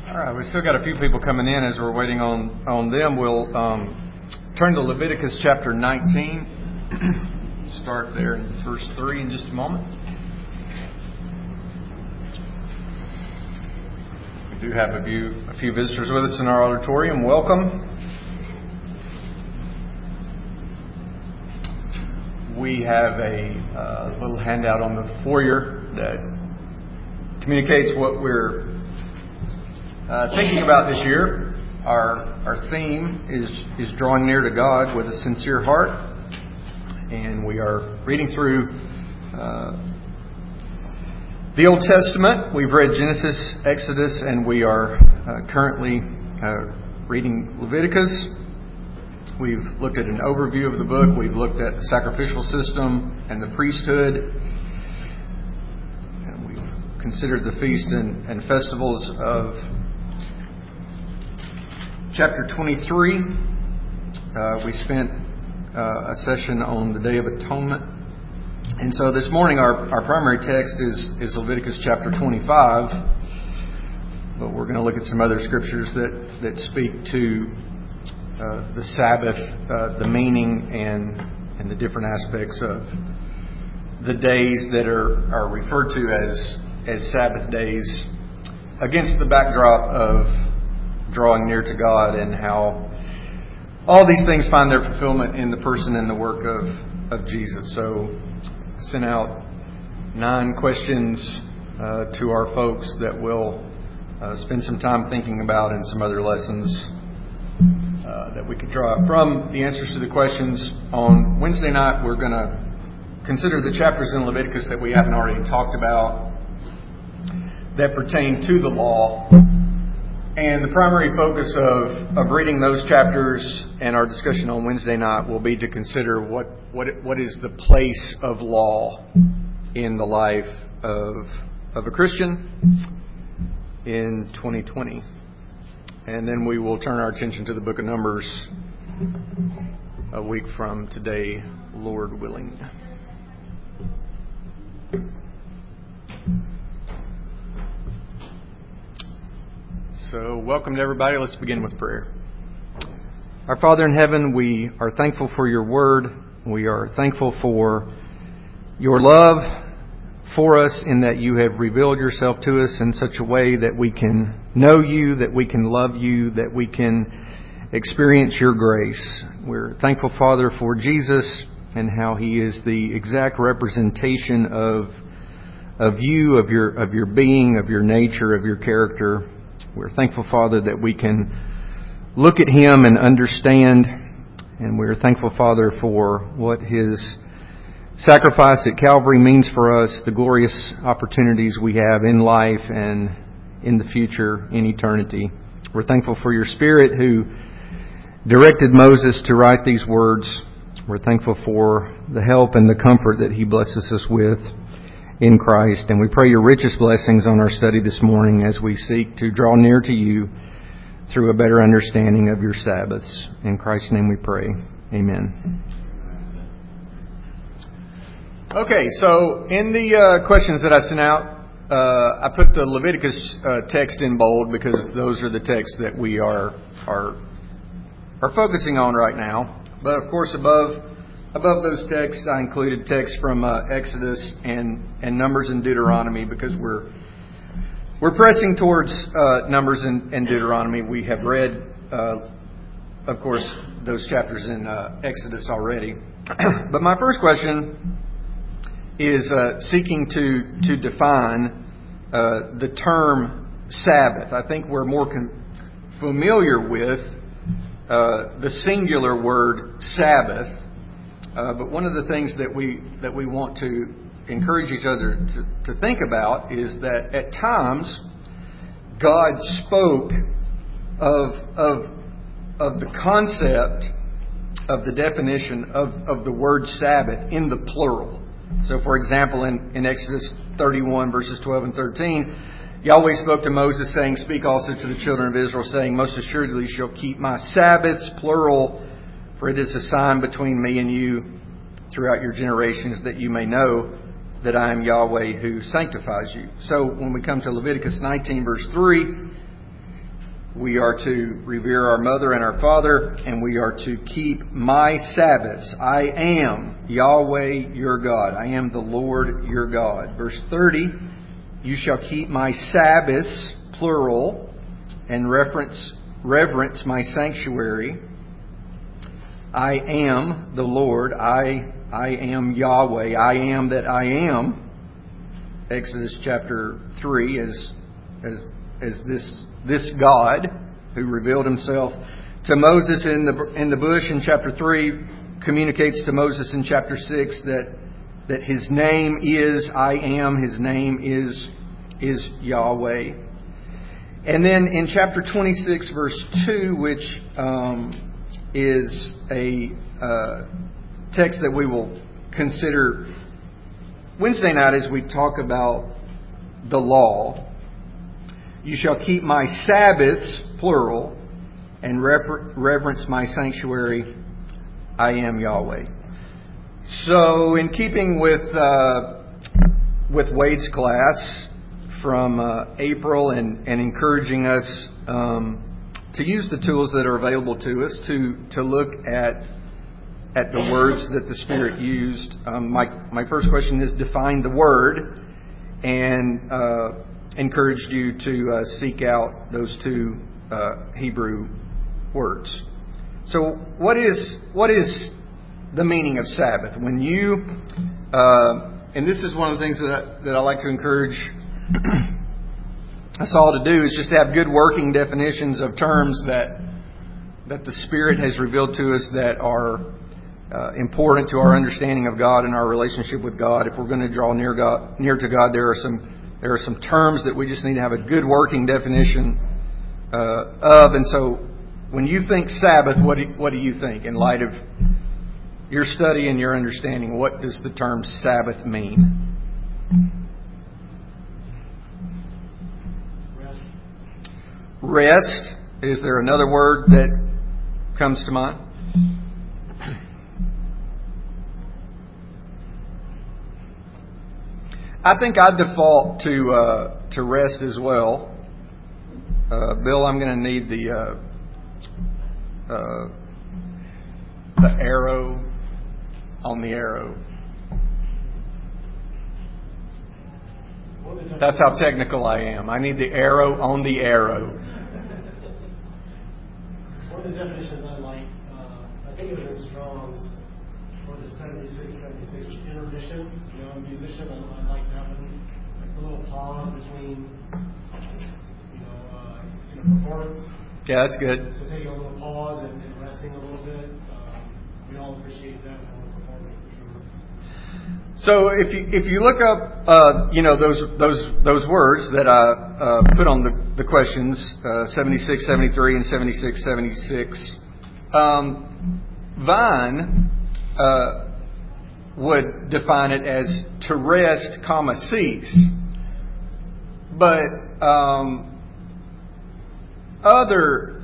All right, we've still got a few people coming in as we're waiting on them. We'll turn to Leviticus chapter 19. Start there in verse 3 in just a moment. We do have a few visitors with us in our auditorium. Welcome. We have a little handout on the foyer that communicates what we're thinking about this year. Our theme is drawing near to God with a sincere heart, and we are reading through the Old Testament. We've read Genesis, Exodus, and we are currently reading Leviticus. We've looked at an overview of the book. We've looked at the sacrificial system and the priesthood. And we've considered the feast and festivals of chapter 23. We spent a session on the Day of Atonement. And so this morning our primary text is Leviticus chapter 25. But we're going to look at some other scriptures that speak to the Sabbath, the meaning and the different aspects of the days that are referred to as Sabbath days, against the backdrop of drawing near to God and how all these things find their fulfillment in the person and the work of Jesus. So I sent out 9 questions to our folks that we'll spend some time thinking about, and some other lessons that we could draw from the answers to the questions. On Wednesday night, we're going to consider the chapters in Leviticus that we haven't already talked about that pertain to the law. And the primary focus of reading those chapters and our discussion on Wednesday night will be to consider what is the place of law in the life of a Christian in 2020. And then we will turn our attention to the book of Numbers a week from today, Lord willing. So, welcome to everybody. Let's begin with prayer. Our Father in heaven, we are thankful for your word. We are thankful for your love for us, in that you have revealed yourself to us in such a way that we can know you, that we can love you, that we can experience your grace. We're thankful, Father, for Jesus and how he is the exact representation of you, of your being, of your nature, of your character. We're thankful, Father, that we can look at him and understand. And we're thankful, Father, for what his sacrifice at Calvary means for us, the glorious opportunities we have in life and in the future, in eternity. We're thankful for your Spirit who directed Moses to write these words. We're thankful for the help and the comfort that he blesses us with in Christ. And we pray your richest blessings on our study this morning as we seek to draw near to you through a better understanding of your Sabbaths. In Christ's name we pray. Amen. Okay, so in the questions that I sent out, I put the Leviticus text in bold because those are the texts that we are focusing on right now. But of course, above those texts, I included texts from Exodus and Numbers and Deuteronomy, because we're pressing towards Numbers and Deuteronomy. We have read, of course, those chapters in Exodus already. But my first question is seeking to define the term Sabbath. I think we're more familiar with the singular word Sabbath. But one of the things that we want to encourage each other to think about is that at times God spoke of the concept of the definition of the word Sabbath in the plural. So, for example, in Exodus 31, verses 12 and 13, Yahweh spoke to Moses, saying, "Speak also to the children of Israel, saying, Most assuredly you shall keep my Sabbaths," plural, "for it is a sign between me and you throughout your generations, that you may know that I am Yahweh who sanctifies you." So when we come to Leviticus 19, verse 3, We are to revere our mother and our father, and we are to keep my Sabbaths. I am Yahweh your God. I am the Lord your God. Verse 30, you shall keep my Sabbaths, plural, and reverence my sanctuary. I am the Lord. I am Yahweh. I am that I am. Exodus chapter 3 as this God who revealed himself to Moses in the bush in chapter 3 communicates to Moses in chapter 6 that his name is I am. His name is Yahweh. And then in chapter 26 verse 2, which is a text that we will consider Wednesday night as we talk about the law. You shall keep my Sabbaths, plural, and reverence my sanctuary. I am Yahweh. So, in keeping with Wade's class from April and encouraging us to use the tools that are available to us to look at the words that the Spirit used, my first question is define the word, and encouraged you to seek out those two Hebrew words. So what is the meaning of Sabbath? When you and this is one of the things that I like to encourage us all to do, is just to have good working definitions of terms that the Spirit has revealed to us that are important to our understanding of God and our relationship with God. If we're going to draw near to God, there are some terms that we just need to have a good working definition of. And so, when you think Sabbath, what do you think in light of your study and your understanding? What does the term Sabbath mean? Rest. Is there another word that comes to mind? I think I'd default to rest as well. Bill, I'm going to need the arrow on the arrow. That's how technical I am. I need the arrow on the arrow. One of the definitions I liked, I think it was in Strong's, for the 76 intermission. You know, a musician, I like having like a little pause between, performance. Yeah, that's good. So taking a little pause and resting a little bit. We all appreciate that when we're performing, for sure. So if you look up those words that I put on the questions 76, 73, and 76, 76, Vine would define it as to rest, cease. But other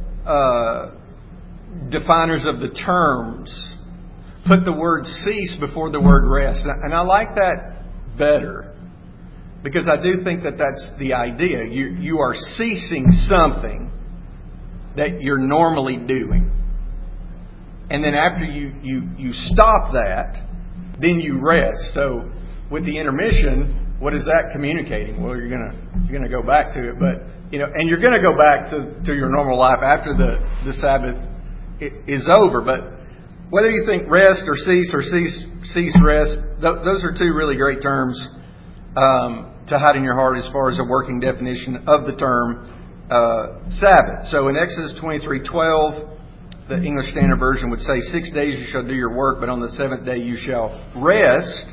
definers of the terms put the word cease before the word rest. And I like that better, because I do think that that's the idea. You are ceasing something that you're normally doing. And then after you stop that, then you rest. So with the intermission, what is that communicating? Well, you're gonna go back to it, but and you're going to go back to your normal life after the Sabbath is over. But whether you think rest or cease rest, those are two really great terms to hide in your heart as far as a working definition of the term Sabbath. So in Exodus 23:12, the English Standard Version would say, 6 days you shall do your work, but on the seventh day you shall rest.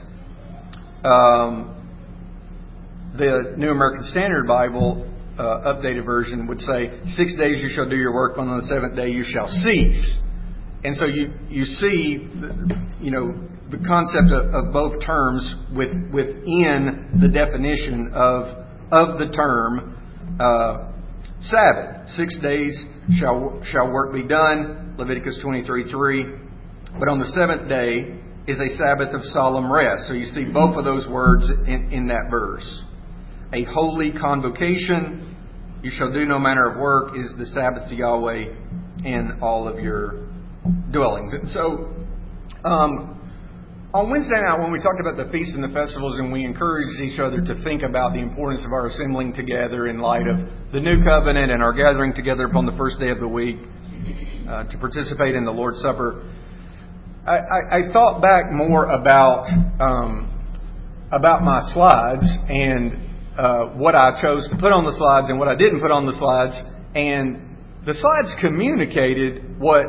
The New American Standard Bible updated version would say, 6 days you shall do your work, but on the seventh day you shall cease. And so you see, the concept of both terms within the definition of the term Sabbath. 6 days shall work be done, Leviticus 23:3. But on the seventh day is a Sabbath of solemn rest. So you see both of those words in that verse. A holy convocation you shall do no manner of work is the Sabbath to Yahweh in all of your dwellings. And so, on Wednesday night, when we talked about the feasts and the festivals, and we encouraged each other to think about the importance of our assembling together in light of the new covenant and our gathering together upon the first day of the week to participate in the Lord's Supper, I thought back more about my slides and what I chose to put on the slides and what I didn't put on the slides, and the slides communicated what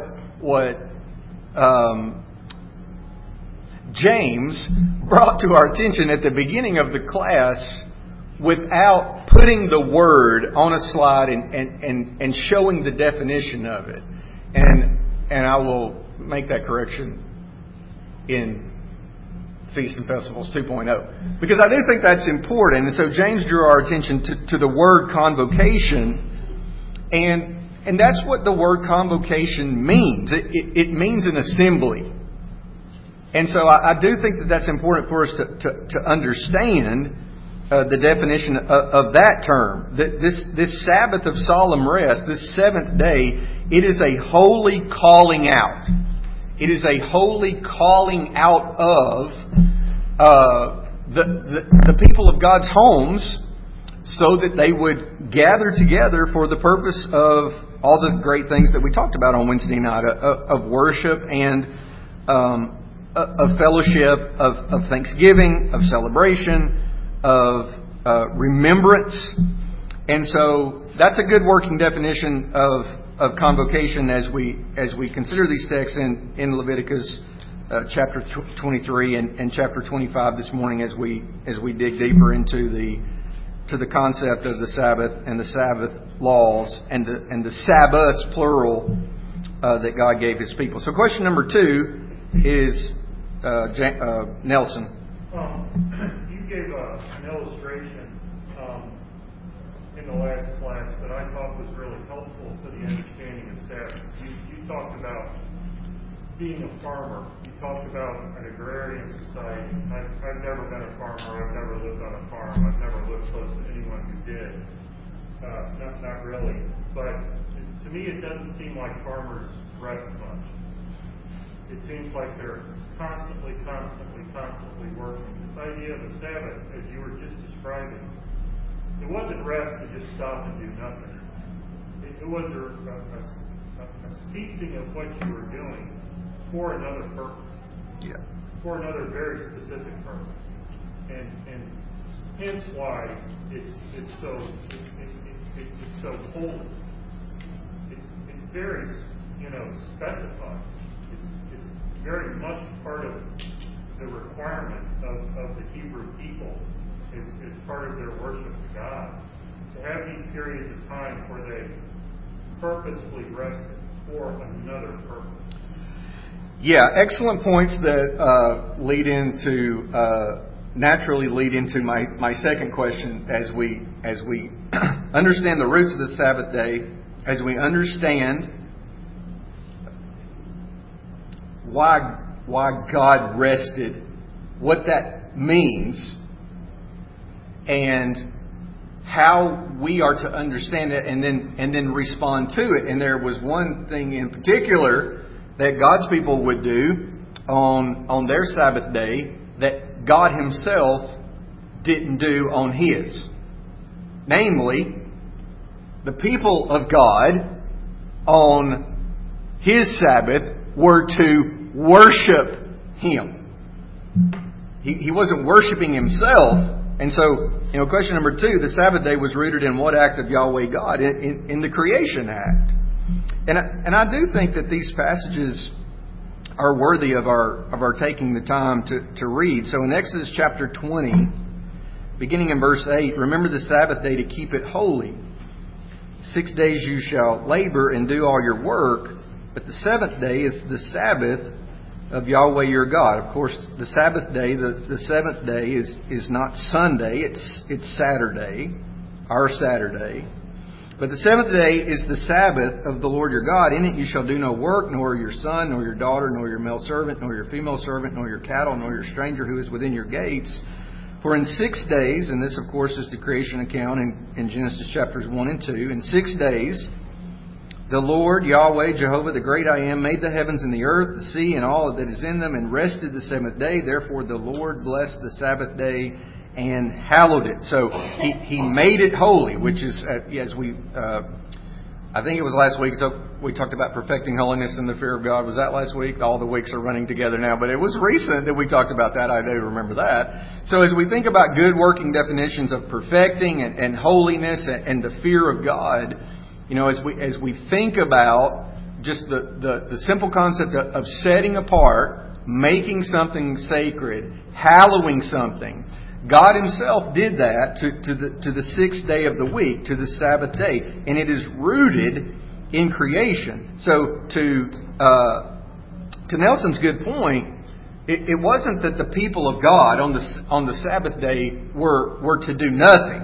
James brought to our attention at the beginning of the class without putting the word on a slide and showing the definition of it. And I will make that correction in Feast and Festivals 2.0. Because I do think that's important. And so James drew our attention to the word convocation. And that's what the word convocation means. It means an assembly. And so I do think that that's important for us to understand the definition of that term. This Sabbath of solemn rest, this seventh day, it is a holy calling out. It is a holy calling out of the people of God's homes so that they would gather together for the purpose of all the great things that we talked about on Wednesday night, of worship and of fellowship, of thanksgiving, of celebration, of remembrance. And so that's a good working definition of convocation as we consider these texts in Leviticus chapter 23 and chapter 25 this morning, as we dig deeper into the concept of the Sabbath and the Sabbath laws and the Sabbaths, plural, that God gave His people. So question number 2 is Nelson. You gave an illustration in the last class that I thought was really helpful to the understanding of Sabbath. You talked about being a farmer. You talked about an agrarian society. I've never been a farmer. I've never lived on a farm. I've never lived close to anyone who did. Not really. But to me, it doesn't seem like farmers rest much. It seems like they're constantly working. This idea of the Sabbath, as you were just describing, it wasn't rest to just stop and do nothing. It was a ceasing of what you were doing for another purpose. Yeah. For another very specific purpose. And hence why it's so holy. It's very specified. It's very much part of the requirement of the Hebrew people as part of their worship of God, to have these periods of time where they purposefully rested for another purpose. Yeah, excellent points that naturally lead into my second question as we understand the roots of the Sabbath day, as we understand why God rested, what that means, and how we are to understand it and then respond to it. And there was one thing in particular that God's people would do on their Sabbath day that God Himself didn't do on His. Namely, the people of God on His Sabbath were to worship Him. He wasn't worshiping Himself. And so, question number 2, the Sabbath day was rooted in what act of Yahweh God? In the creation act. And I do think that these passages are worthy of our taking the time to read. So in Exodus chapter 20, beginning in verse 8, remember the Sabbath day to keep it holy. 6 days you shall labor and do all your work, but the seventh day is the Sabbath of Yahweh your God. Of course, the Sabbath day, the seventh day is not Sunday, it's Saturday, our Saturday. But the seventh day is the Sabbath of the Lord your God. In it you shall do no work, nor your son, nor your daughter, nor your male servant, nor your female servant, nor your cattle, nor your stranger who is within your gates. For in 6 days, and this of course is the creation account in Genesis chapters 1 and 2, in 6 days the Lord, Yahweh, Jehovah, the great I Am, made the heavens and the earth, the sea, and all that is in them, and rested the seventh day. Therefore the Lord blessed the Sabbath day and hallowed it. So He made it holy, which is, as we, I think it was last week, we talked about perfecting holiness in the fear of God. Was that last week? All the weeks are running together now, but it was recent that we talked about that. I do remember that. So as we think about good working definitions of perfecting and holiness and the fear of God, as we think about just the simple concept of setting apart, making something sacred, hallowing something, God Himself did that to the sixth day of the week, to the Sabbath day, and it is rooted in creation. So to Nelson's good point, it wasn't that the people of God on the Sabbath day were to do nothing.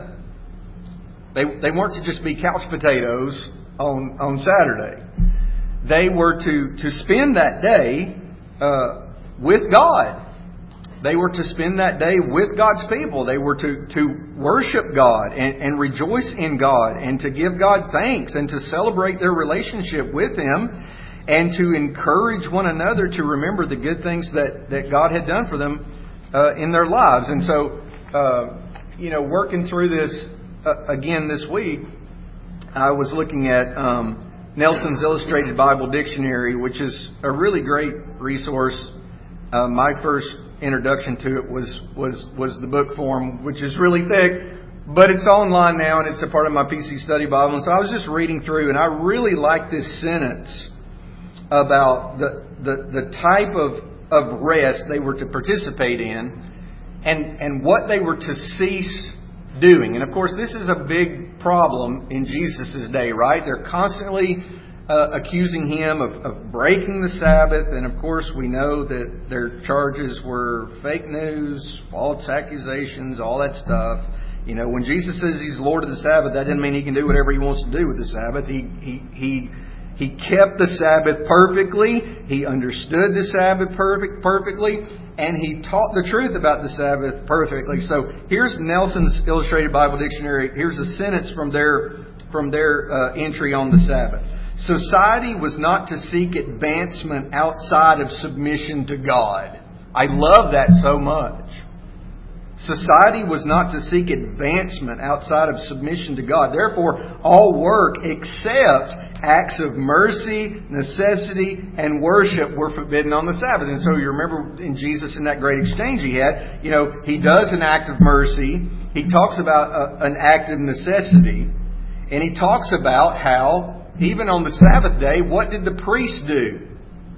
They weren't to just be couch potatoes on Saturday. They were to spend that day with God. They were to spend that day with God's people. They were to worship God and rejoice in God and to give God thanks and to celebrate their relationship with Him and to encourage one another to remember the good things that God had done for them in their lives. And so, working through this again this week, I was looking at Nelson's Illustrated Bible Dictionary, which is a really great resource. My first introduction to it was the book form, which is really thick, but it's online now and it's a part of my PC Study Bible. And so I was just reading through, and I really like this sentence about the type of rest they were to participate in and what they were to cease doing. And of course, this is a big problem in Jesus' day, right? They're constantly accusing Him of breaking the Sabbath. And of course, we know that their charges were fake news, false accusations, all that stuff. When Jesus says He's Lord of the Sabbath, that doesn't mean He can do whatever He wants to do with the Sabbath. He kept the Sabbath perfectly. He understood the Sabbath perfectly. And He taught the truth about the Sabbath perfectly. So here's Nelson's Illustrated Bible Dictionary. Here's a sentence from their entry on the Sabbath. Society was not to seek advancement outside of submission to God. I love that so much. Society was not to seek advancement outside of submission to God. Therefore, all work except acts of mercy, necessity, and worship were forbidden on the Sabbath. And so you remember in Jesus in that great exchange He had, He does an act of mercy. He talks about an act of necessity. And He talks about how even on the Sabbath day, what did the priests do?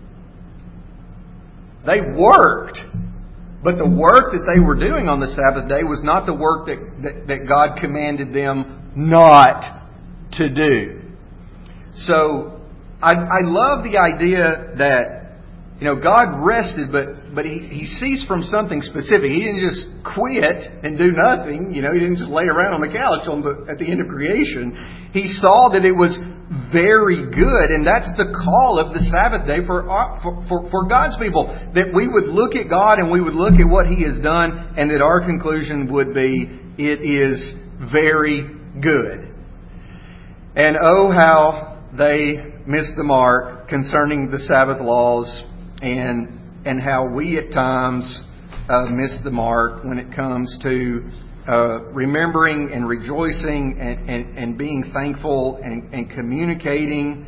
They worked. But the work that they were doing on the Sabbath day was not the work that God commanded them not to do. So I love the idea that God rested, but He ceased from something specific. He didn't just quit and do nothing. He didn't just lay around on the couch at the end of creation. He saw that it was very good, and that's the call of the Sabbath day for God's people. That we would look at God and we would look at what He has done, and that our conclusion would be, it is very good. And oh, how they missed the mark concerning the Sabbath laws, and how we at times miss the mark when it comes to remembering and rejoicing and being thankful and communicating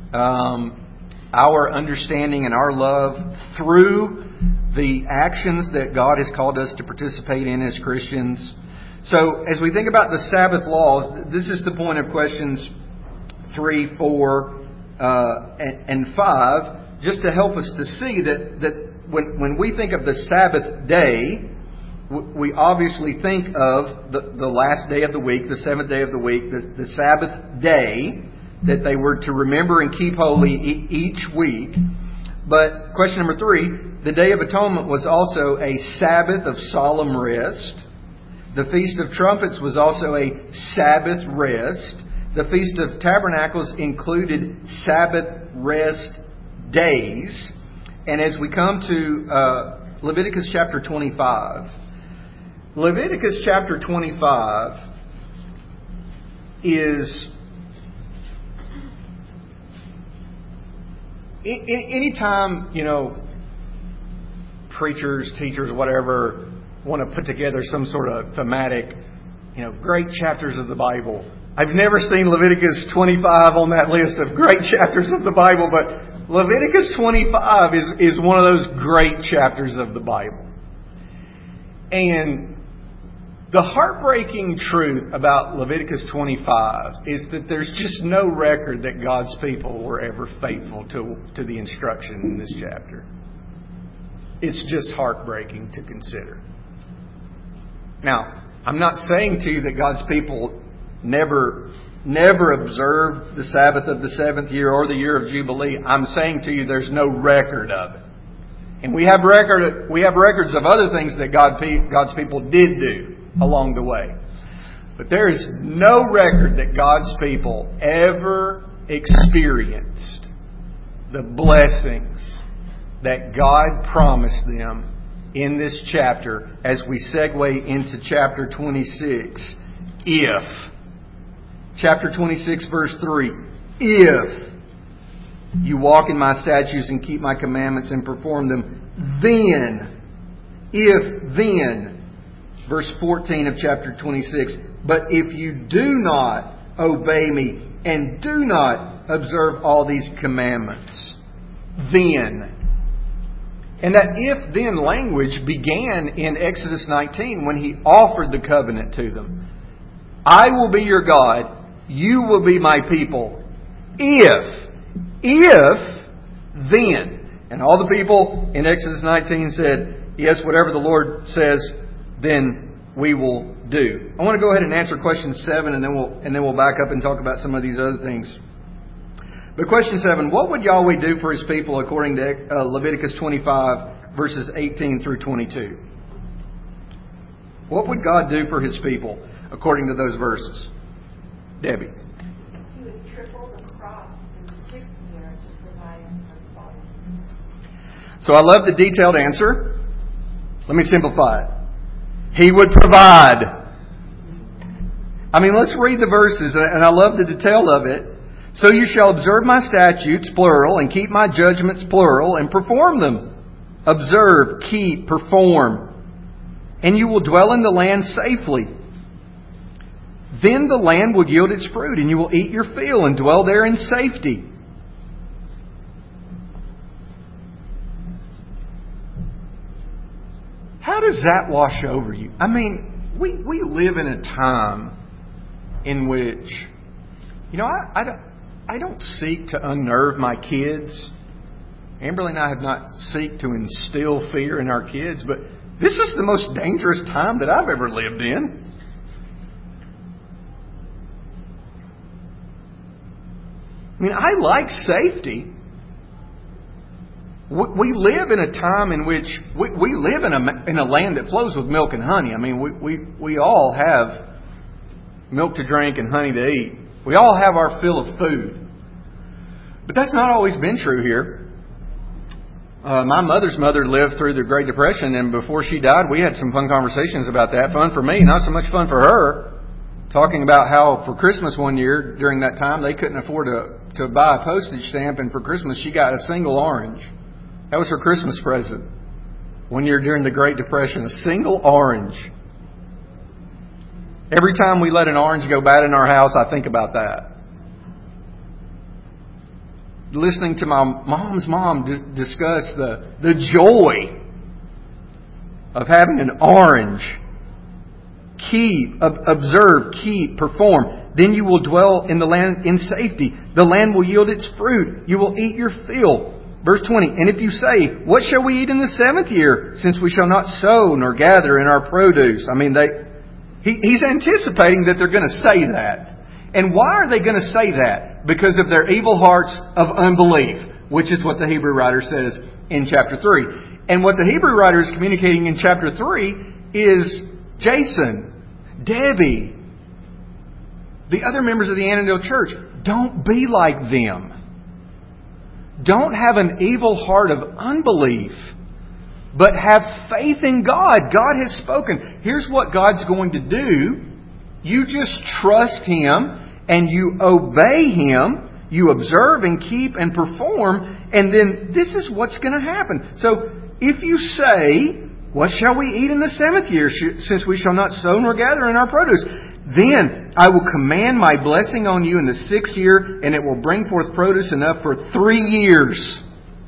our understanding and our love through the actions that God has called us to participate in as Christians. So as we think about the Sabbath laws, this is the point of questions 3, 4, and 5, just to help us to see that when we think of the Sabbath day, we obviously think of the last day of the week, the seventh day of the week, the Sabbath day that they were to remember and keep holy each week. But question number 3, the Day of Atonement was also a Sabbath of solemn rest. The Feast of Trumpets was also a Sabbath rest. The Feast of Tabernacles included Sabbath rest days. And as we come to Leviticus chapter 25, Leviticus chapter 25 is... Anytime, preachers, teachers, whatever, want to put together some sort of thematic, great chapters of the Bible. I've never seen Leviticus 25 on that list of great chapters of the Bible, but Leviticus 25 is one of those great chapters of the Bible. And the heartbreaking truth about Leviticus 25 is that there's just no record that God's people were ever faithful to the instruction in this chapter. It's just heartbreaking to consider. Now, I'm not saying to you that God's people never observed the Sabbath of the seventh year or the year of Jubilee. I'm saying to you there's no record of it. And we have records of other things that God's people did do along the way. But there is no record that God's people ever experienced the blessings that God promised them in this chapter as we segue into chapter 26. Chapter 26 verse 3. If you walk in my statutes and keep my commandments and perform them, then, verse 14 of chapter 26, but if you do not obey me and do not observe all these commandments, then. And that if-then language began in Exodus 19 when He offered the covenant to them. I will be your God, you will be my people, if, then. And all the people in Exodus 19 said, yes, whatever the Lord says, then we will do. I want to go ahead and answer question 7 and then we'll back up and talk about some of these other things. But question 7, what would Yahweh do for His people according to Leviticus 25 verses 18 through 22? What would God do for His people according to those verses? Debbie. He would triple the crop in the 6th year to provide for following. So I love the detailed answer. Let me simplify it. He would provide. Let's read the verses, and I love the detail of it. So you shall observe my statutes, plural, and keep my judgments, plural, and perform them. Observe, keep, perform. And you will dwell in the land safely. Then the land will yield its fruit, and you will eat your fill and dwell there in safety. How does that wash over you? We live in a time in which, I don't seek to unnerve my kids. Amberly and I have not seek to instill fear in our kids, but this is the most dangerous time that I've ever lived in. I like safety. We live in a time in which we live in a land that flows with milk and honey. We all have milk to drink and honey to eat. We all have our fill of food. But that's not always been true here. My mother's mother lived through the Great Depression, and before she died, we had some fun conversations about that. Fun for me, not so much fun for her. Talking about how for Christmas one year, during that time, they couldn't afford to buy a postage stamp, and for Christmas she got a single orange. That was her Christmas present. One year during the Great Depression, a single orange. Every time we let an orange go bad in our house, I think about that. Listening to my mom's mom discuss the joy of having an orange. Keep, observe, keep, perform. Then you will dwell in the land in safety. The land will yield its fruit. You will eat your fill. Verse 20, and if you say, what shall we eat in the 7th year, since we shall not sow nor gather in our produce? He's anticipating that they're going to say that. And why are they going to say that? Because of their evil hearts of unbelief, which is what the Hebrew writer says in chapter 3. And what the Hebrew writer is communicating in chapter 3 is Jason, Debbie, the other members of the Annandale Church, don't be like them. Don't have an evil heart of unbelief but have faith in God. God has spoken. Here's what God's going to do. You just trust Him and you obey Him. You observe and keep and perform. And then this is what's going to happen. So if you say, what shall we eat in the 7th year, since we shall not sow nor gather in our produce? Then I will command my blessing on you in the 6th year, and it will bring forth produce enough for 3 years.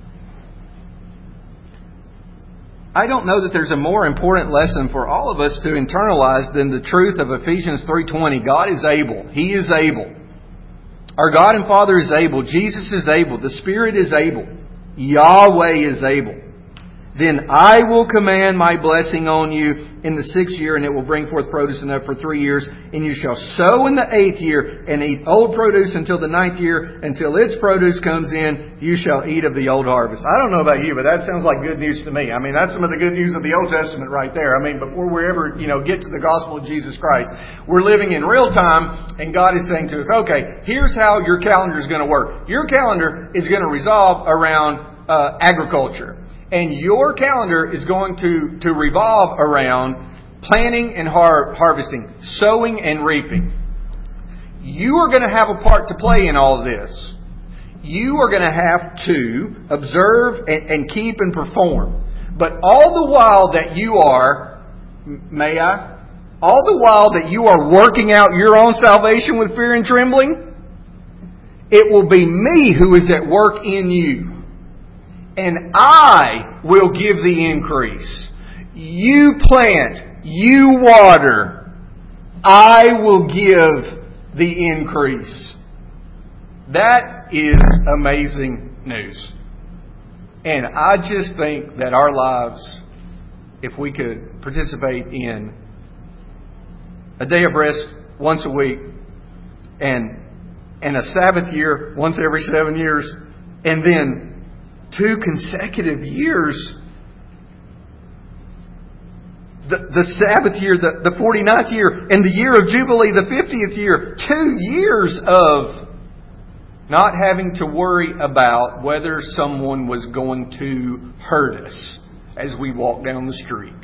I don't know that there's a more important lesson for all of us to internalize than the truth of Ephesians 3:20. God is able. He is able. Our God and Father is able. Jesus is able. The Spirit is able. Yahweh is able. Then I will command my blessing on you in the 6th year, and it will bring forth produce enough for 3 years. And you shall sow in the 8th year, and eat old produce until the 9th year. Until its produce comes in, you shall eat of the old harvest. I don't know about you, but that sounds like good news to me. I mean, that's some of the good news of the Old Testament right there. I mean, before we ever, get to the gospel of Jesus Christ, we're living in real time, and God is saying to us, okay, here's how your calendar is going to work. Your calendar is going to revolve around agriculture. And your calendar is going to revolve around planting and harvesting, sowing and reaping. You are going to have a part to play in all of this. You are going to have to observe and keep and perform. But all the while that you are, all the while that you are working out your own salvation with fear and trembling, it will be me who is at work in you. And I will give the increase. You plant, you water, I will give the increase. That is amazing news. And I just think that our lives, if we could participate in a day of rest once a week and a Sabbath year once every 7 years, and then 2 consecutive years, the Sabbath year, the 49th year, and the year of Jubilee, the 50th year, 2 years of not having to worry about whether someone was going to hurt us as we walk down the street.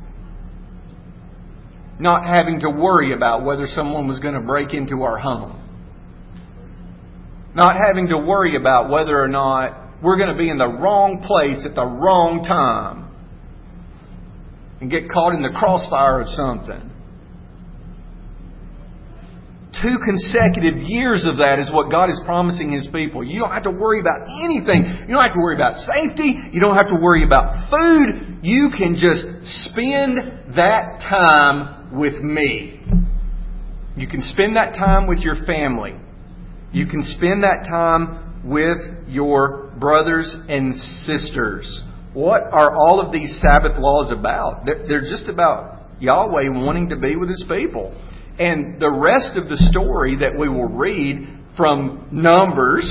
Not having to worry about whether someone was going to break into our home. Not having to worry about whether or not we're going to be in the wrong place at the wrong time and get caught in the crossfire of something. 2 consecutive years of that is what God is promising His people. You don't have to worry about anything. You don't have to worry about safety. You don't have to worry about food. You can just spend that time with me. You can spend that time with your family. You can spend that time with your brothers and sisters. What are all of these Sabbath laws about? They're just about Yahweh wanting to be with His people. And the rest of the story that we will read from Numbers,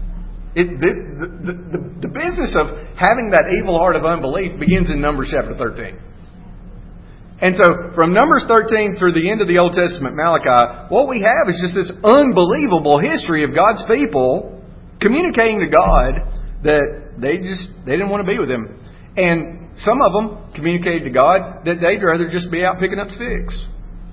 the business of having that evil heart of unbelief begins in Numbers chapter 13. And so from Numbers 13 through the end of the Old Testament, Malachi, what we have is just this unbelievable history of God's people communicating to God that they didn't want to be with Him. And some of them communicated to God that they'd rather just be out picking up sticks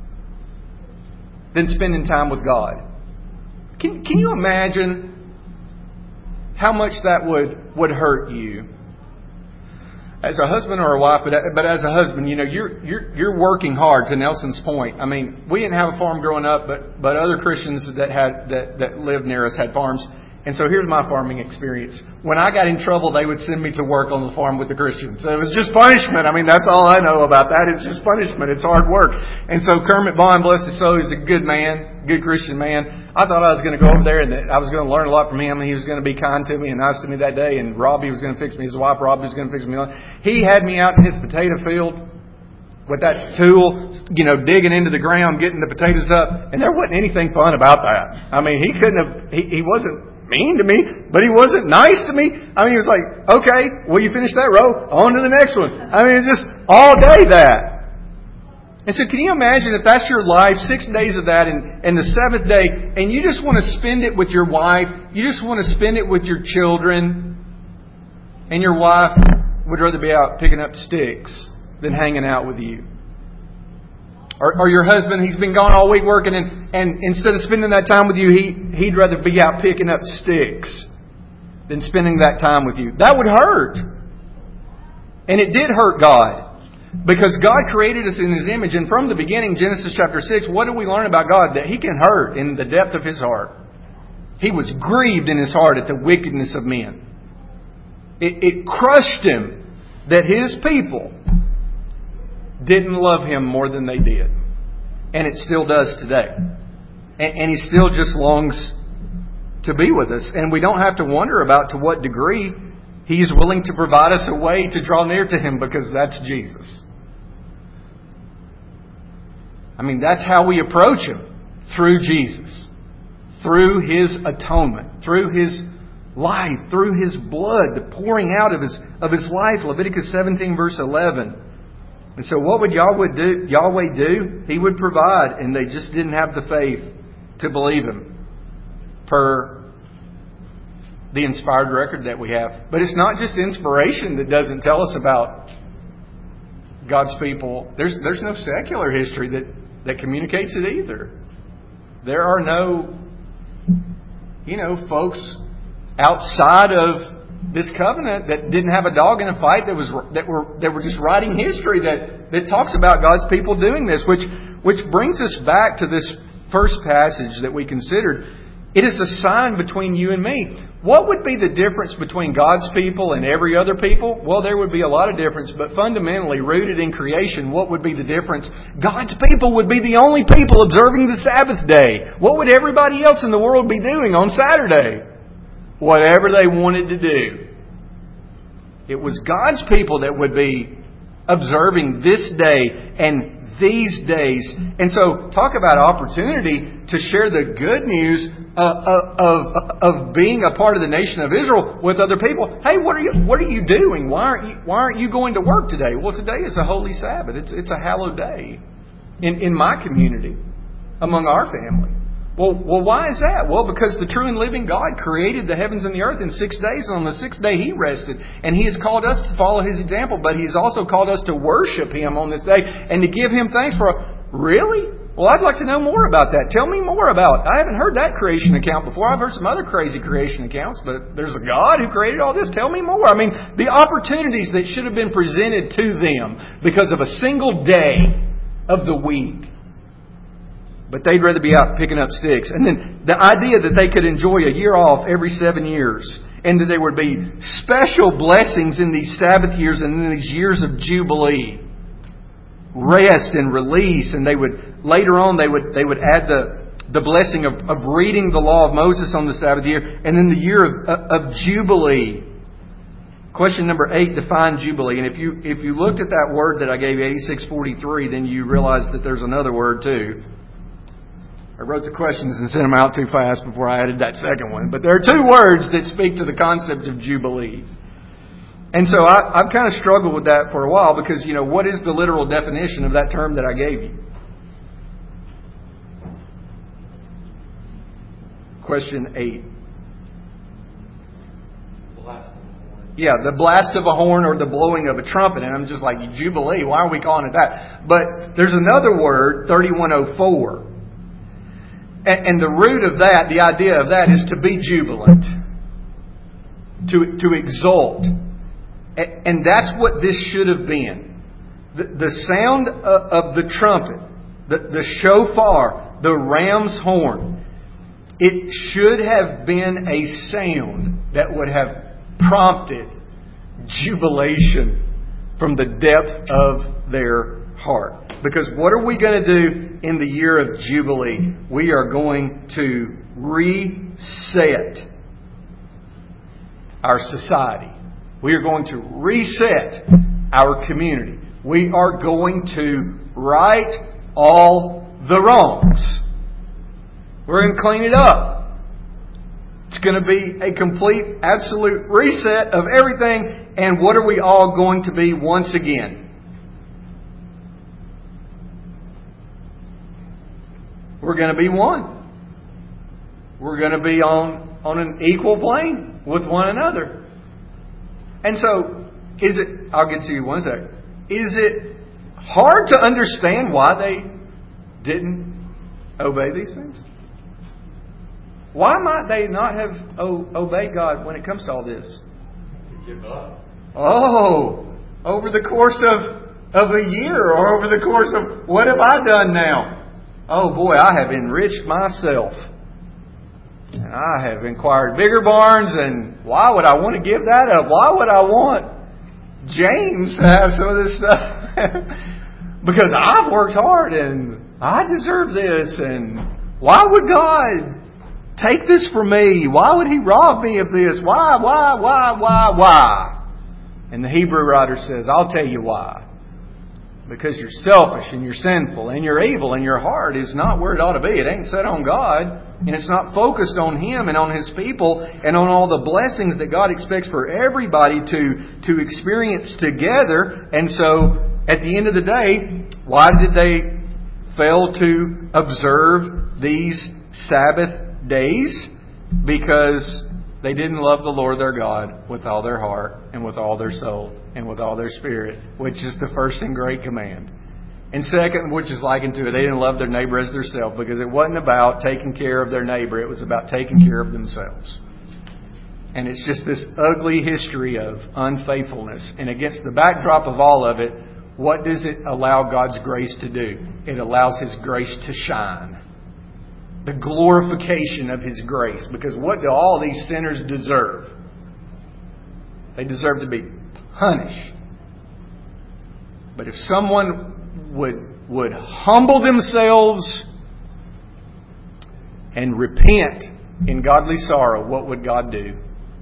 than spending time with God. Can you imagine how much that would hurt you as a husband or a wife? But as a husband, you're working hard. To Nelson's point, I mean, we didn't have a farm growing up, but other Christians that lived near us had farms. And so here's my farming experience. When I got in trouble, they would send me to work on the farm with the Christians. So it was just punishment. I mean, that's all I know about that. It's just punishment. It's hard work. And so Kermit Bond, bless his soul, is a good man, good Christian man. I thought I was going to go over there and that I was going to learn a lot from him. He was going to be kind to me and nice to me that day. And Robbie was going to fix me. His wife, Robbie, was going to fix me. He had me out in his potato field with that tool, digging into the ground, getting the potatoes up. And there wasn't anything fun about that. I mean, he wasn't mean to me, but he wasn't nice to me. I mean, he was like, okay, well, you finished that row, on to the next one. I mean, it's just all day that. And so can you imagine if that's your life, 6 days of that, and the 7th day, and you just want to spend it with your wife, you just want to spend it with your children, and your wife would rather be out picking up sticks than hanging out with you? Or your husband, he's been gone all week working, and instead of spending that time with you, he'd rather be out picking up sticks than spending that time with you. That would hurt. And it did hurt God. Because God created us in His image, and from the beginning, Genesis chapter 6, what do we learn about God? That He can hurt in the depth of His heart. He was grieved in His heart at the wickedness of men. It crushed Him that His people didn't love Him more than they did. And it still does today. And He still just longs to be with us. And we don't have to wonder about to what degree He's willing to provide us a way to draw near to Him, because that's Jesus. I mean, that's how we approach Him. Through Jesus. Through His atonement. Through His life. Through His blood. The pouring out of His life. Leviticus 17 verse 11. And so what would Yahweh do? He would provide. And they just didn't have the faith to believe Him. Per the inspired record that we have. But it's not just inspiration that doesn't tell us about God's people. There's no secular history that communicates it either. There are no, folks outside of this covenant that didn't have a dog in a fight that were just writing history that talks about God's people doing this, which brings us back to this first passage that we considered. It is a sign between you and me. What would be the difference between God's people and every other people? Well, there would be a lot of difference, but fundamentally, rooted in creation, what would be the difference? God's people would be the only people observing the Sabbath day. What would everybody else in the world be doing on Saturday? Whatever they wanted to do. It was God's people that would be observing this day and these days. And so, talk about opportunity to share the good news of being a part of the nation of Israel with other people. Hey, what are you doing? Why aren't you going to work today? Well, today is a holy Sabbath. It's a hallowed day in my community, among our family. Well, why is that? Well, because the true and living God created the heavens and the earth in 6 days, and on the sixth day He rested. And He has called us to follow His example, but He's also called us to worship Him on this day and to give Him thanks for... Really? Well, I'd like to know more about that. Tell me more about it. I haven't heard that creation account before. I've heard some other crazy creation accounts, but there's a God who created all this. Tell me more. I mean, the opportunities that should have been presented to them because of a single day of the week. But they'd rather be out picking up sticks. And then the idea that they could enjoy a year off every 7 years, and that there would be special blessings in these Sabbath years and in these years of Jubilee. Rest and release. And they would, later on, they would add the blessing of reading the law of Moses on the Sabbath year. And then the year of Jubilee. Question number 8, define Jubilee. And if you looked at that word that I gave you, 8643, then you realize that there's another word too. I wrote the questions and sent them out too fast before I added that second one. But there are 2 words that speak to the concept of Jubilee. And so I've kind of struggled with that for a while because, what is the literal definition of that term that I gave you? Question 8. Yeah, the blast of a horn or the blowing of a trumpet. And I'm just like, Jubilee, why are we calling it that? But there's another word, 3104. And the root of that, the idea of that is to be jubilant. To exult. And that's what this should have been. The sound of the trumpet, the shofar, the ram's horn, it should have been a sound that would have prompted jubilation from the depth of their heart. Because what are we going to do in the year of Jubilee? We are going to reset our society. We are going to reset our community. We are going to right all the wrongs. We're going to clean it up. It's going to be a complete, absolute reset of everything. And what are we all going to be once again? We're going to be one. We're going to be on an equal plane with one another. And so, I'll get to you one second. Is it hard to understand why they didn't obey these things? Why might they not have obeyed God when it comes to all this? Give up. Oh, over the course of a year, or over the course of, what have I done now? Oh boy, I have enriched myself. And I have acquired bigger barns, and why would I want to give that up? Why would I want James to have some of this stuff? Because I've worked hard and I deserve this, and why would God take this from me? Why would He rob me of this? Why? And the Hebrew writer says, I'll tell you why. Because you're selfish and you're sinful and you're evil and your heart is not where it ought to be. It ain't set on God, and it's not focused on Him and on His people and on all the blessings that God expects for everybody to experience together. And so, at the end of the day, why did they fail to observe these Sabbath days? Because they didn't love the Lord their God with all their heart and with all their soul and with all their spirit, which is the first and great command. And second, which is likened to it, they didn't love their neighbor as theirself, because it wasn't about taking care of their neighbor. It was about taking care of themselves. And it's just this ugly history of unfaithfulness. And against the backdrop of all of it, what does it allow God's grace to do? It allows His grace to shine. The glorification of His grace. Because what do all these sinners deserve? They deserve to be punished. But if someone would humble themselves and repent in godly sorrow, what would God do?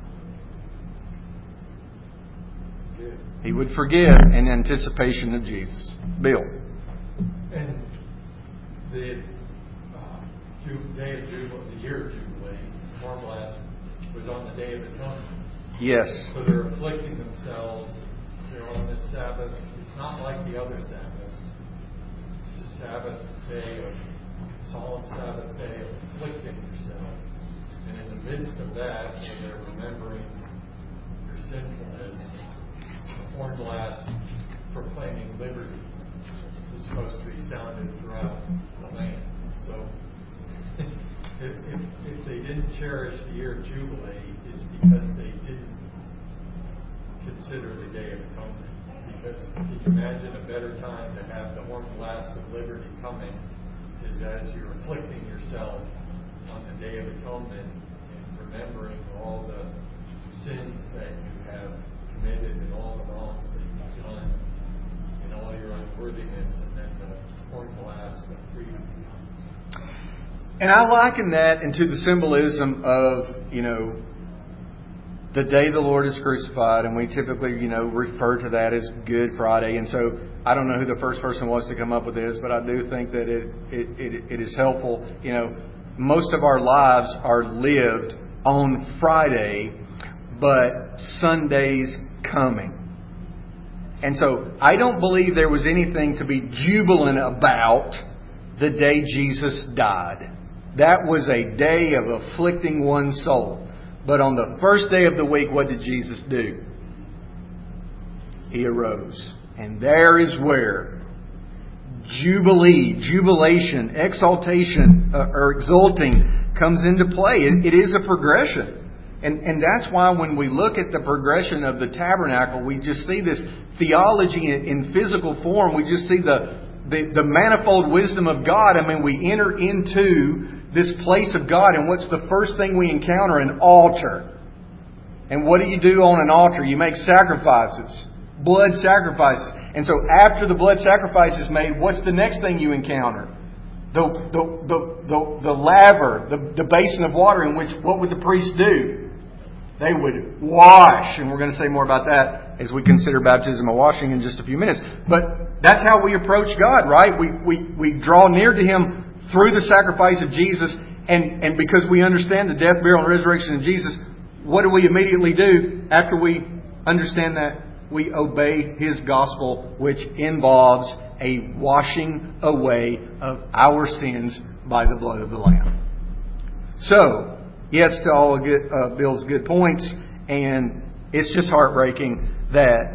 He would forgive in anticipation of Jesus. Bill. And the day of Jubilee, the year of Jubilee, Hornblast, was on the Day of Atonement. Yes. So they're afflicting themselves. They're on this Sabbath. It's not like the other Sabbaths. It's a Sabbath day of solemn Sabbath day of afflicting yourself. And in the midst of that, when they're remembering their sinfulness, the hornblast proclaiming liberty is supposed to be sounded throughout the land. So if they didn't cherish the year of Jubilee, it's because they didn't consider the Day of Atonement. Because can you imagine a better time to have the horn blast of liberty coming is as you're afflicting yourself on the Day of Atonement and remembering all the sins that you have committed and all the wrongs that you've done and all your unworthiness, and then the horn blast of freedom comes. And I liken that into the symbolism of, the day the Lord is crucified, and we typically, refer to that as Good Friday. And so I don't know who the first person was to come up with this, but I do think that it is helpful. Most of our lives are lived on Friday, but Sunday's coming. And so I don't believe there was anything to be jubilant about the day Jesus died. That was a day of afflicting one's soul. But on the first day of the week, what did Jesus do? He arose. And there is where jubilee, jubilation, exaltation, or exulting comes into play. It is a progression. And that's why when we look at the progression of the tabernacle, we just see this theology in physical form. We just see the manifold wisdom of God. I mean, we enter into this place of God, and what's the first thing we encounter? An altar. And what do you do on an altar? You make sacrifices, blood sacrifices. And so after the blood sacrifice is made, what's the next thing you encounter? The laver, the basin of water in which, what would the priest do? They would wash. And we're going to say more about that as we consider baptism and washing in just a few minutes. But that's how we approach God, right? We draw near to Him through the sacrifice of Jesus. And because we understand the death, burial, and resurrection of Jesus, what do we immediately do after we understand that? We obey His gospel, which involves a washing away of our sins by the blood of the Lamb. So, yes to all of Bill's good points, and it's just heartbreaking that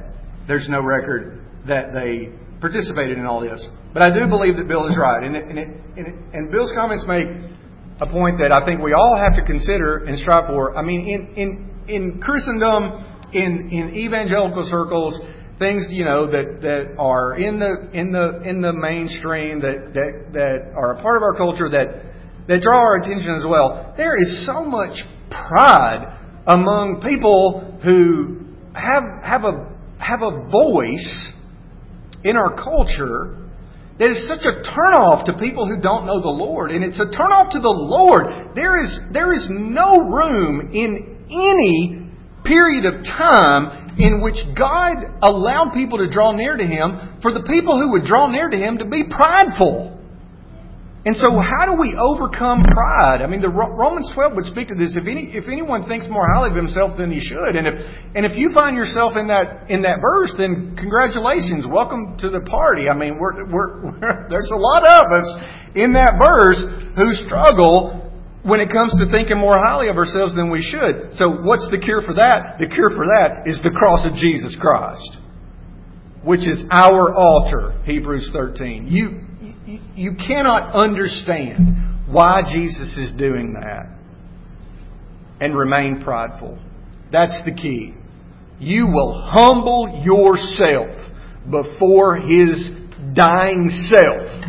there's no record that they participated in all this. But I do believe that Bill is right. And Bill's comments make a point that I think we all have to consider and strive for. I mean, in Christendom, in evangelical circles, things, that are in the mainstream, that are a part of our culture, that draw our attention as well. There is so much pride among people who have a voice in our culture that is such a turnoff to people who don't know the Lord. And it's a turnoff to the Lord. There is no room in any period of time in which God allowed people to draw near to Him for the people who would draw near to Him to be prideful. And so how do we overcome pride? I mean, the Romans 12 would speak to this. If anyone thinks more highly of himself than he should, and if you find yourself in that verse, then congratulations, welcome to the party. I mean, there's a lot of us in that verse who struggle when it comes to thinking more highly of ourselves than we should. So what's the cure for that? The cure for that is the cross of Jesus Christ, which is our altar, Hebrews 13. You cannot understand why Jesus is doing that and remain prideful. That's the key. You will humble yourself before His dying self,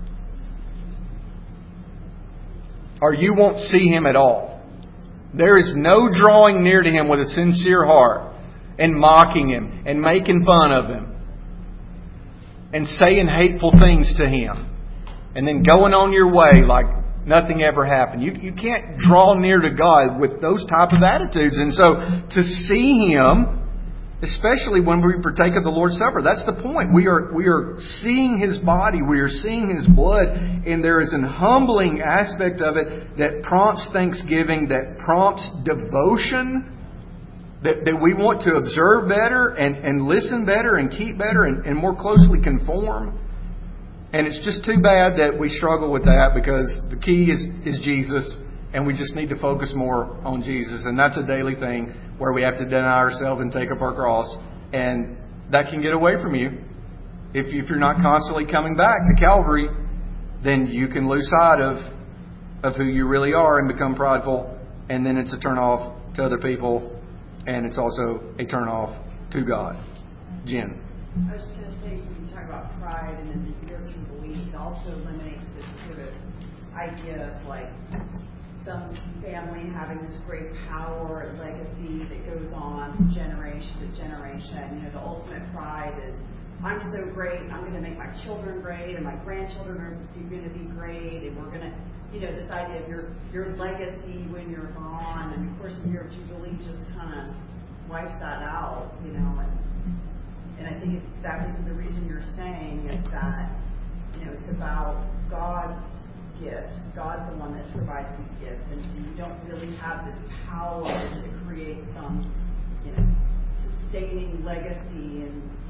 or you won't see Him at all. There is no drawing near to Him with a sincere heart and mocking Him and making fun of Him and saying hateful things to Him and then going on your way like nothing ever happened. You can't draw near to God with those type of attitudes. And so to see Him, especially when we partake of the Lord's Supper, that's the point. We are seeing His body, we are seeing His blood, and there is an humbling aspect of it that prompts thanksgiving, that prompts devotion, that we want to observe better and listen better and keep better and more closely conform. And it's just too bad that we struggle with that, because the key is Jesus, and we just need to focus more on Jesus. And that's a daily thing where we have to deny ourselves and take up our cross. And that can get away from you. If you're not constantly coming back to Calvary, then you can lose sight of who you really are and become prideful. And then it's a turn off to other people. And it's also a turn off to God. Jen. I was just going to say, when you talk about pride and then the spiritual belief, it also eliminates this sort of idea of like some family having this great power and legacy that goes on from generation to generation. The ultimate pride is, I'm so great, I'm going to make my children great, and my grandchildren are going to be great, and we're going to, this idea of your legacy when you're gone. And of course, the year of Jubilee just kind of wipes that out, And I think it's exactly for the reason you're saying is that, it's about God's gifts. God's the one that provides these gifts. And you don't really have this power to create some, sustaining legacy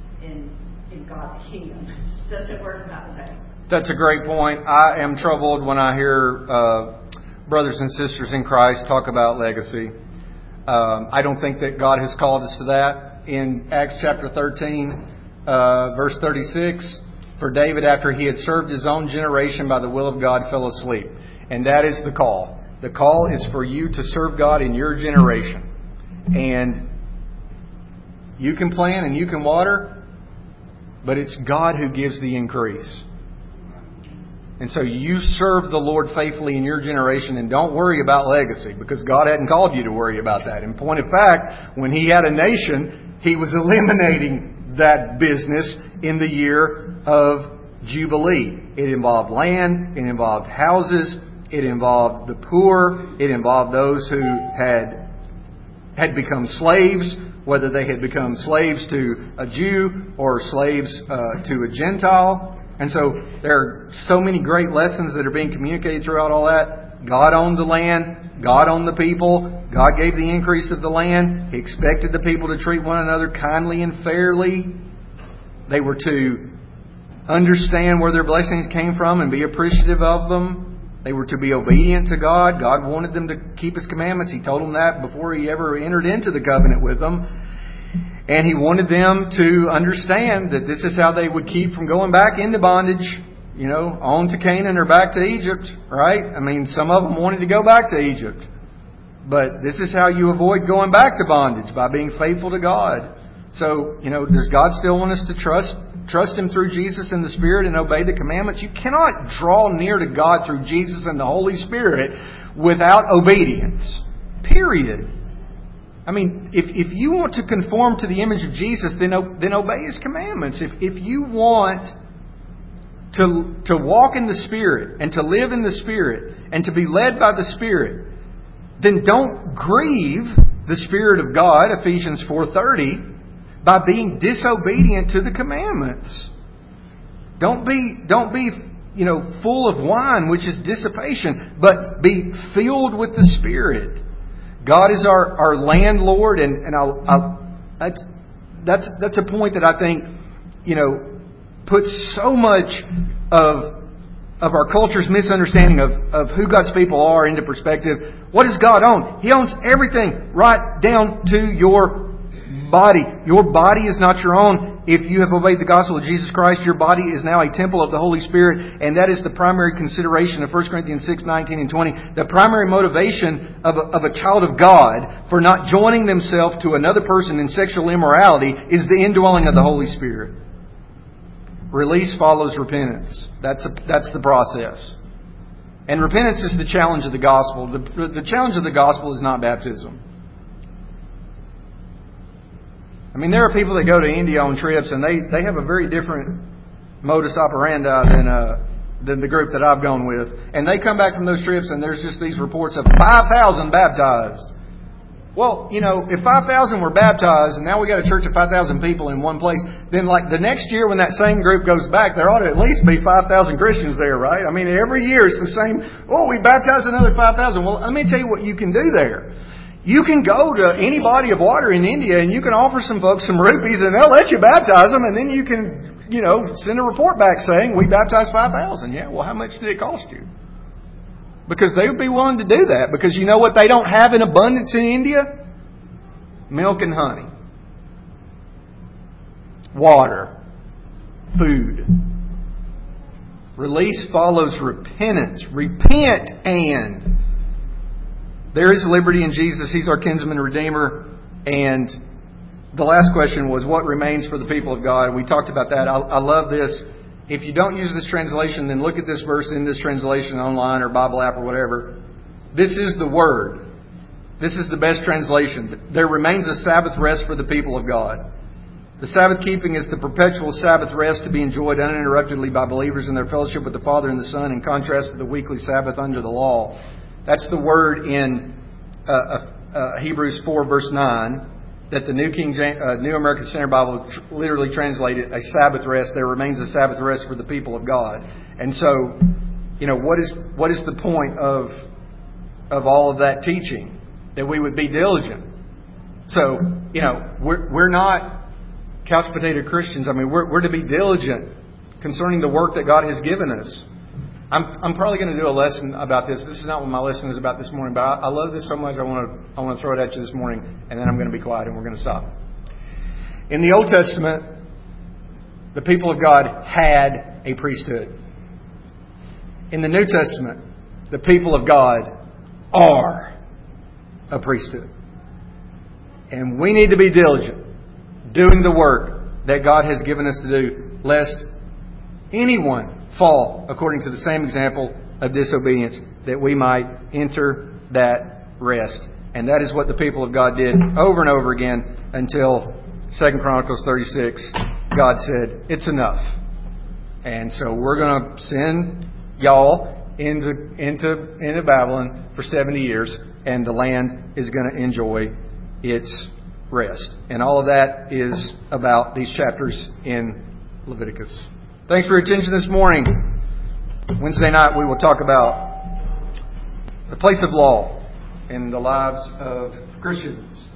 in God's kingdom. It just doesn't work that way. That's a great point. I am troubled when I hear brothers and sisters in Christ talk about legacy. I don't think that God has called us to that. In Acts chapter 13, verse 36, for David, after he had served his own generation by the will of God, fell asleep. And that is the call. The call is for you to serve God in your generation. And you can plant and you can water, but it's God who gives the increase. And so you serve the Lord faithfully in your generation, and don't worry about legacy, because God hadn't called you to worry about that. In point of fact, when He had a nation, He was eliminating that business in the year of Jubilee. It involved land, it involved houses, it involved the poor, it involved those who had become slaves, whether they had become slaves to a Jew or slaves to a Gentile. And so there are so many great lessons that are being communicated throughout all that. God owned the land. God owned the people. God gave the increase of the land. He expected the people to treat one another kindly and fairly. They were to understand where their blessings came from and be appreciative of them. They were to be obedient to God. God wanted them to keep His commandments. He told them that before He ever entered into the covenant with them. And He wanted them to understand that this is how they would keep from going back into bondage, on to Canaan or back to Egypt, right? I mean, some of them wanted to go back to Egypt. But this is how you avoid going back to bondage, by being faithful to God. So, does God still want us to trust Him through Jesus and the Spirit and obey the commandments? You cannot draw near to God through Jesus and the Holy Spirit without obedience. Period. I mean, if you want to conform to the image of Jesus, then obey His commandments. If you want to walk in the Spirit and to live in the Spirit and to be led by the Spirit, then don't grieve the Spirit of God, Ephesians 4:30, by being disobedient to the commandments. Don't be full of wine, which is dissipation, but be filled with the Spirit. God is our landlord, and that's a point that I think puts so much of our culture's misunderstanding of who God's people are into perspective. What does God own? He owns everything, right down to your body. Your body is not your own. If you have obeyed the gospel of Jesus Christ, your body is now a temple of the Holy Spirit, and that is the primary consideration of 1 Corinthians 6:19 and 20. The primary motivation of a child of God for not joining themselves to another person in sexual immorality is the indwelling of the Holy Spirit. Release follows repentance. That's the process. And repentance is the challenge of the gospel. The challenge of the gospel is not baptism. I mean, there are people that go to India on trips, and they have a very different modus operandi than the group that I've gone with. And they come back from those trips, and there's just these reports of 5,000 baptized. Well, if 5,000 were baptized, and now we got a church of 5,000 people in one place, then like the next year when that same group goes back, there ought to at least be 5,000 Christians there, right? I mean, every year it's the same. Oh, we baptized another 5,000. Well, let me tell you what you can do there. You can go to any body of water in India and you can offer some folks some rupees and they'll let you baptize them, and then you can, send a report back saying we baptized 5,000. Yeah, well, how much did it cost you? Because they would be willing to do that. Because you know what they don't have in abundance in India? Milk and honey. Water. Food. Release follows repentance. Repent and... There is liberty in Jesus. He's our kinsman and redeemer. And the last question was, what remains for the people of God? We talked about that. I love this. If you don't use this translation, then look at this verse in this translation online or Bible app or whatever. This is the Word. This is the best translation. There remains a Sabbath rest for the people of God. The Sabbath keeping is the perpetual Sabbath rest to be enjoyed uninterruptedly by believers in their fellowship with the Father and the Son, in contrast to the weekly Sabbath under the law. That's the word in Hebrews 4 verse 9 that the New American Standard Bible literally translated a Sabbath rest. There remains a Sabbath rest for the people of God. And so, what is the point of all of that teaching? That we would be diligent. So, we're not couch potato Christians. I mean, we're to be diligent concerning the work that God has given us. I'm probably going to do a lesson about this. This is not what my lesson is about this morning, but I love this so much I want to throw it at you this morning, and then I'm going to be quiet and we're going to stop. In the Old Testament, the people of God had a priesthood. In the New Testament, the people of God are a priesthood. And we need to be diligent doing the work that God has given us to do, lest anyone fall according to the same example of disobedience, that we might enter that rest. And that is what the people of God did over and over again until 2 Chronicles 36. God said, it's enough. And so we're going to send y'all into Babylon for 70 years, and the land is going to enjoy its rest. And all of that is about these chapters in Leviticus. Thanks for your attention this morning. Wednesday night we will talk about the place of law in the lives of Christians.